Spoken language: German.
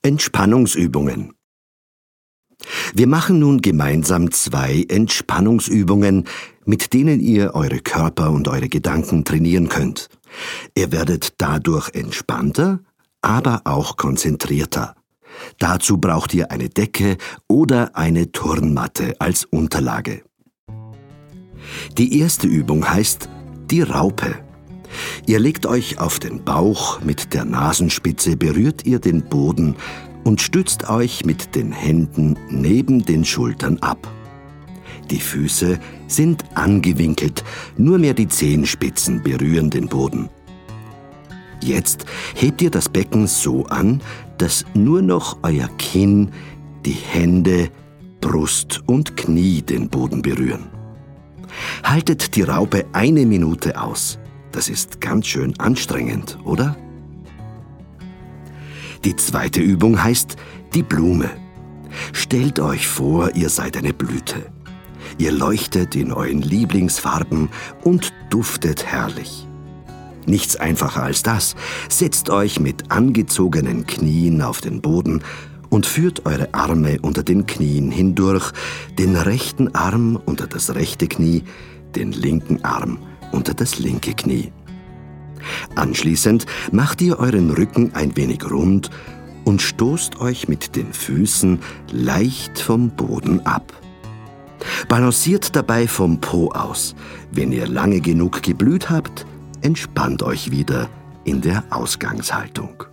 Entspannungsübungen. Wir machen nun gemeinsam 2 Entspannungsübungen, mit denen ihr eure Körper und eure Gedanken trainieren könnt. Ihr werdet dadurch entspannter, aber auch konzentrierter. Dazu braucht ihr eine Decke oder eine Turnmatte als Unterlage. Die erste Übung heißt die Raupe. Ihr legt euch auf den Bauch, mit der Nasenspitze berührt ihr den Boden und stützt euch mit den Händen neben den Schultern ab. Die Füße sind angewinkelt, nur mehr die Zehenspitzen berühren den Boden. Jetzt hebt ihr das Becken so an, dass nur noch euer Kinn, die Hände, Brust und Knie den Boden berühren. Haltet die Raupe 1 Minute aus. Das ist ganz schön anstrengend, oder? Die zweite Übung heißt die Blume. Stellt euch vor, ihr seid eine Blüte. Ihr leuchtet in euren Lieblingsfarben und duftet herrlich. Nichts einfacher als das. Setzt euch mit angezogenen Knien auf den Boden und führt eure Arme unter den Knien hindurch, den rechten Arm unter das rechte Knie, den linken Arm unter das linke Knie. Anschließend macht ihr euren Rücken ein wenig rund und stoßt euch mit den Füßen leicht vom Boden ab. Balanciert dabei vom Po aus. Wenn ihr lange genug geblüht habt, entspannt euch wieder in der Ausgangshaltung.